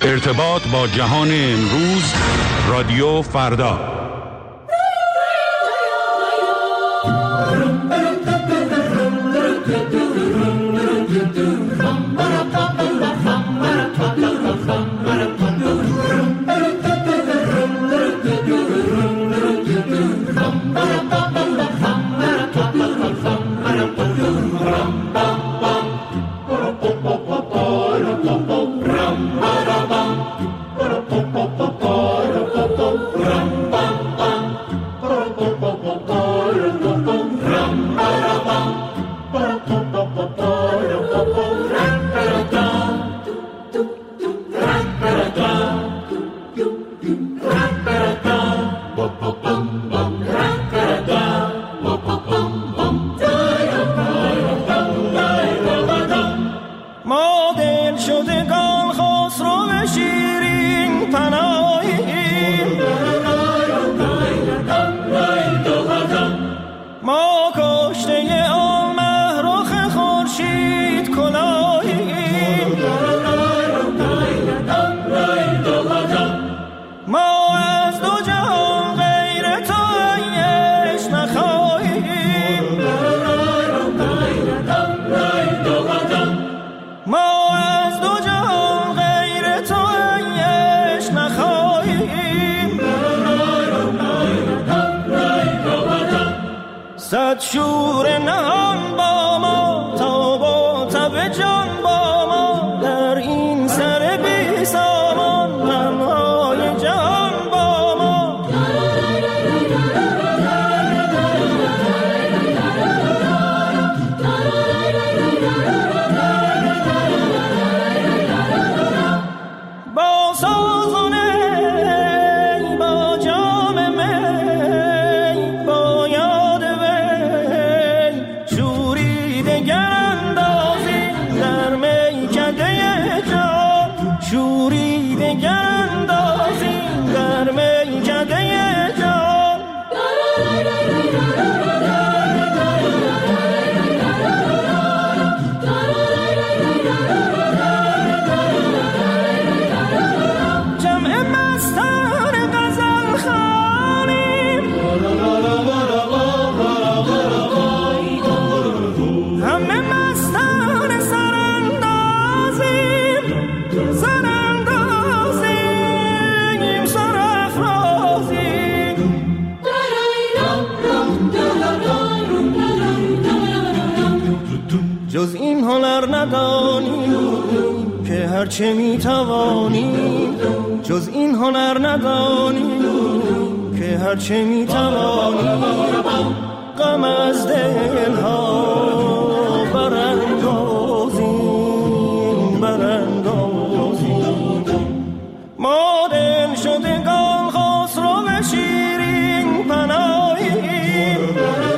ارتباط با جهان امروز، رادیو فردا. شور نهان با ما تا با تب جان با ما در این سر بی سامان غمهای جهان با ما با سازونه با جام می با یاد شوریده گندازیم در میکده جان جمع مستان غزل خوانیم همه مستان جز این هنر ندانیم که هرچه میتوانیم جز این هنر ندانیم که هرچه میتوانیم غم از دلها براندازیم ما دل شدگان خسرو و شیرین پناهیم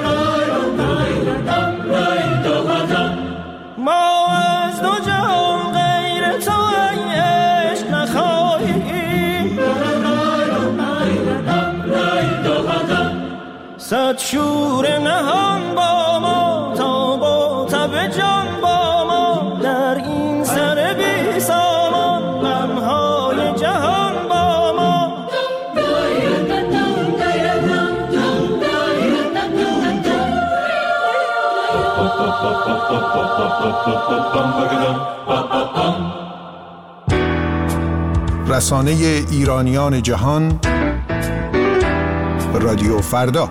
ما از دو جهان غیر تو ای عشق نخواهیم صد شور نهان با ما تا با تب جان با ما در این سر بی سامان غمهای جهان با ما رسانه ایرانیان جهان، رادیو فردا.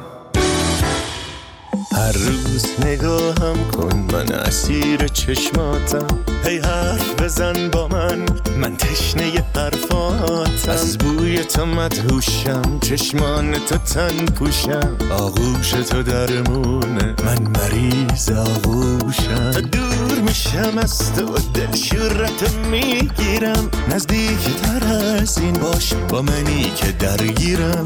هر روز نگاهم کن، من اسیر چشماتم. هی حرف بزن با من تشنه حرفاتم. از بوی تو مدهوشم، چشمان تو تن پوشم. آغوش تو درمونه، من مریض آغوشم. دور میشم از تو، دل شورت میگیرم. نزدیک تر از این باش با منی که درگیرم.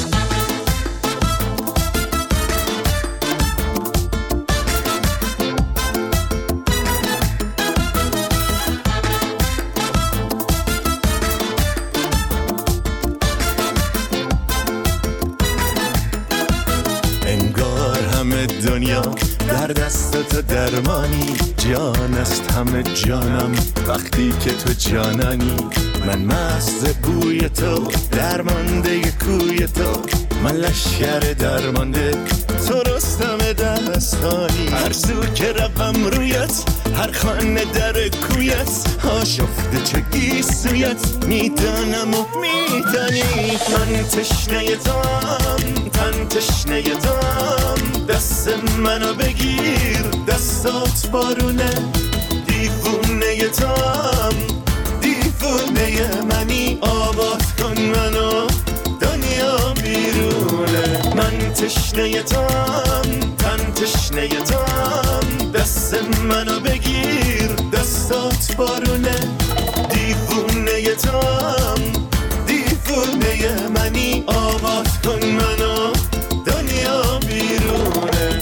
دنیا در دست تو درمانی، جان است همه جانم وقتی که تو جانانی. من مست بوی تو، درمانده کوی تو، من لشکر درمانده، تو رستم دستانی. هر سو که روم رویت، هر خانه در کویت، آشفته چه گیسویت، میدانم و میدانی. من تشنه توام، تن تشنه توام، دست منو بگیر، دستات بارونه. دیوونه توام، دیوونه منی، آباد کن منو، دنیا بیرونه. من تشنه توام، تن تشنه توام، دست منو بگیر، دستات بارونه. دیوونه توام، دیوونه منی، آباد کن منو، دنیا بیرونه.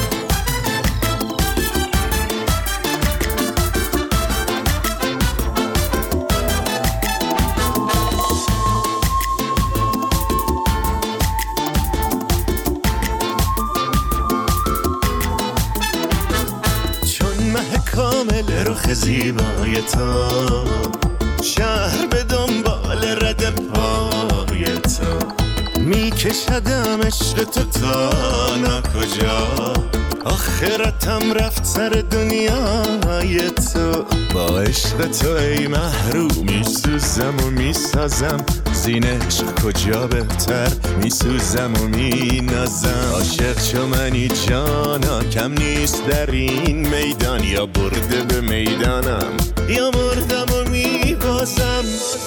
کامل رخ زیبای تو، شهر به دنبال رد پای تو، میکشدم عشق تو تا ناکجا. آخرتم رفت سر دنیای تو، با عشق تو ای محروم میسوزم و میسازم. زین عشق کجا بهتر، میسوزم و مینازم. عاشق چو منی جانا، کم نیست در این میدان. یا برده به میدانم، یا مردم و میبازم.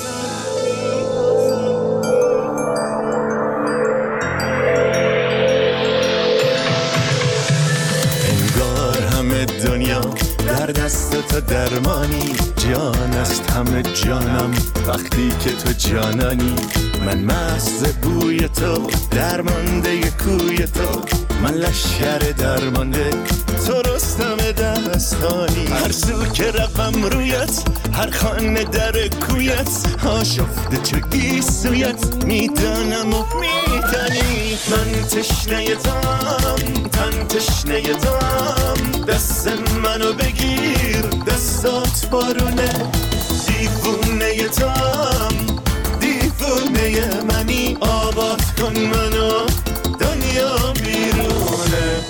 دنیا در دست تو درمانی، جان است همه جانم وقتی که تو جانانی. من مست بوی تو، درمانده کوی تو، من لشکر درمانده، تو رستم دستانی. هر سو که روم رویت، هر خانه در کویت، آشفته چه گیسویت، میدانم و میدانی. من تشنه توام، تن تشنه توام، دست منو بگیر، دستات بارونه. دیوونه توام، دیوونه منی، آباد کن منو، دنیا بیرونه.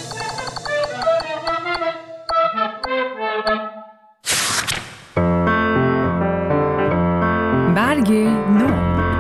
برگ نو.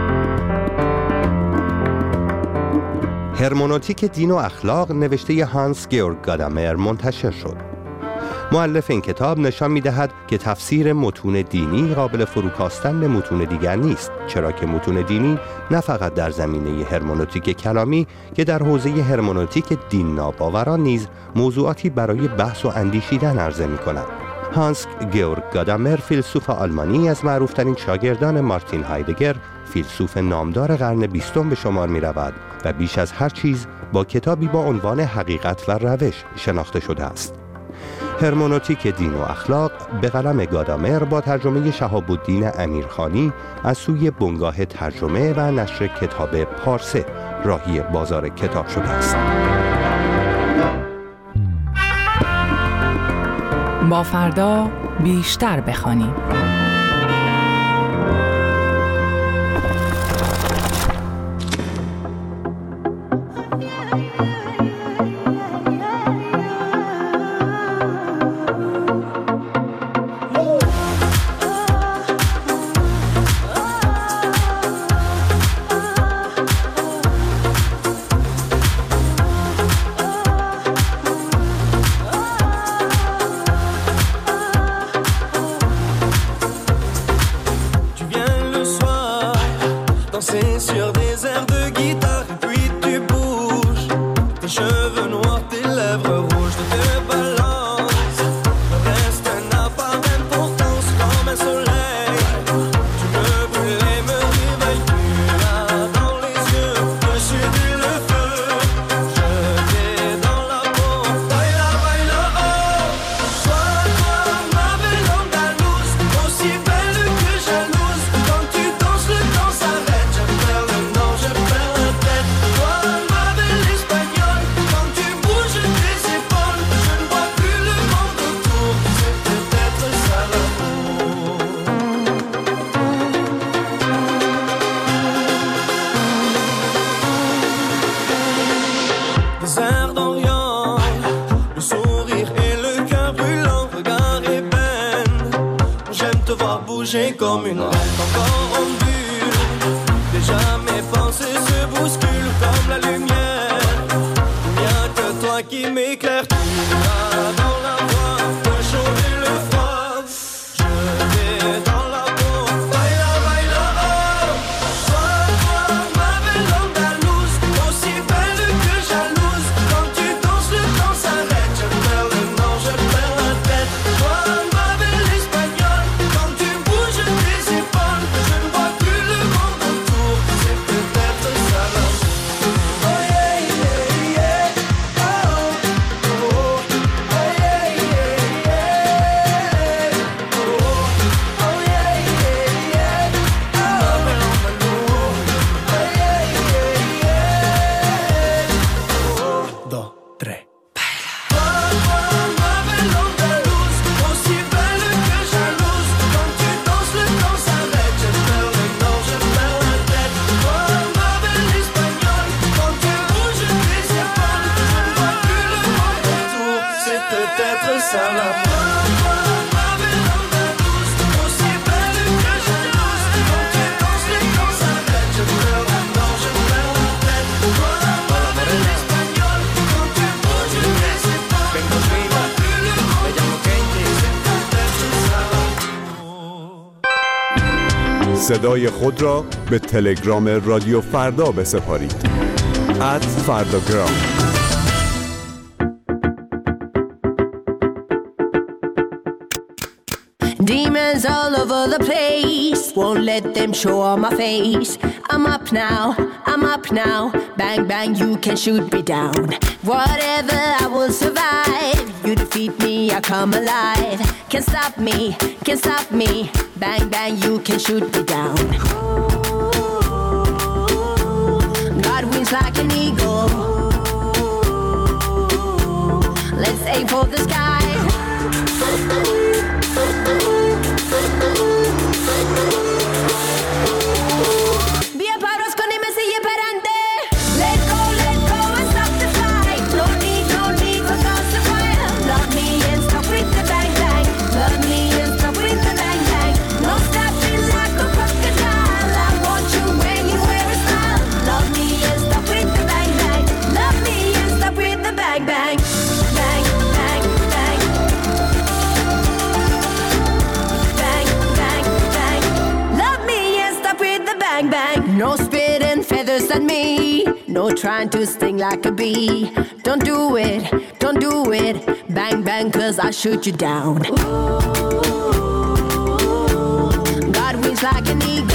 هرمنوتیک دین و اخلاق نوشته هانس گیورگ گادامر منتشر شد. مؤلف این کتاب نشان می‌دهد که تفسیر متون دینی قابل فروکاستن به متون دیگر نیست، چرا که متون دینی نه فقط در زمینه هرمنوتیک کلامی که در حوزه هرمنوتیک دین ناباوران نیز موضوعاتی برای بحث و اندیشیدن عرضه می‌کنند. هانس گیورگ گادامر فیلسوف آلمانی از معروفترین شاگردان مارتین هایدگر، فیلسوف نامدار قرن 20 به شمار می رود و بیش از هر چیز با کتابی با عنوان حقیقت و روش شناخته شده است. هرمنوتیک دین و اخلاق به قلم گادامر با ترجمه شهاب الدین امیرخانی از سوی بنگاه ترجمه و نشر کتاب پارسه راهی بازار کتاب شده است. با فردا بیشتر بخوانیم. plongé comme une rêve encore en bulle. Déjà mes pensées se bousculent comme la lumière. Il n'y a que toi qui m'éclaire. Tu vas dans la voie de chaud et le froid. Je vais dans la peau. Baila, baila, oh. Toi, ma belle andalouse, aussi belle que jalouse. Quand tu danses, le temps s'arrête. Je perds le nord, je perds la tête. Toi, ma belle espagnole, quand tu bouges tes épaules, je ne vois plus le monde autour. C'est peut-être ça là. Oh yeah, yeah, yeah. Oh, oh, oh. Oh yeah, yeah, yeah. Oh, oh yeah, yeah, yeah. Ma belle andalouse. Oh yeah, yeah, yeah. Oh, dos, tres. Ma belle andalouse, aussi belle que jalouse. Quand tu danses, le temps s'arrête. Je perds le nord, je perds la tête. Toi, ma belle espagnole, quand tu bouges tes épaules, je ne vois plus le monde autour. C'est peut-être ça la ma belle andalouse, aussi belle que jalouse. Quand tu danses, le temps s'arrête. Je perds le nord, je perds la tête. Toi, ma belle espagnole, quand tu bouges tes épaules, je ne vois plus le monde autour. C'est peut-être ça la صدای خود را به تلگرام رادیو فردا بسپارید. @فرداگرام. Demons all over the place, won't let them show on my face. I'm up now, bang bang you can shoot me down. Whatever, I will survive. You defeat me, I come alive. Can't stop me, bang bang you can shoot me down. God wins like an eagle. Let's aim for the sky. Via paros con me sigue perante. Let go and stop the fight. No need for cause the fire. Love me and stop with the bang bang. Love me and stop with the bang bang. No stopping like a crocodile. I want you when you wear a smile. Love me and stop with the bang bang. Love me and stop with the bang bang. Bang bang bang. Bang bang bang. Love me and stop with the bang bang. No spitting feathers at me. No trying to sting like a bee. Don't do it. Bang bang cause I shoot you down. God wins like an eagle.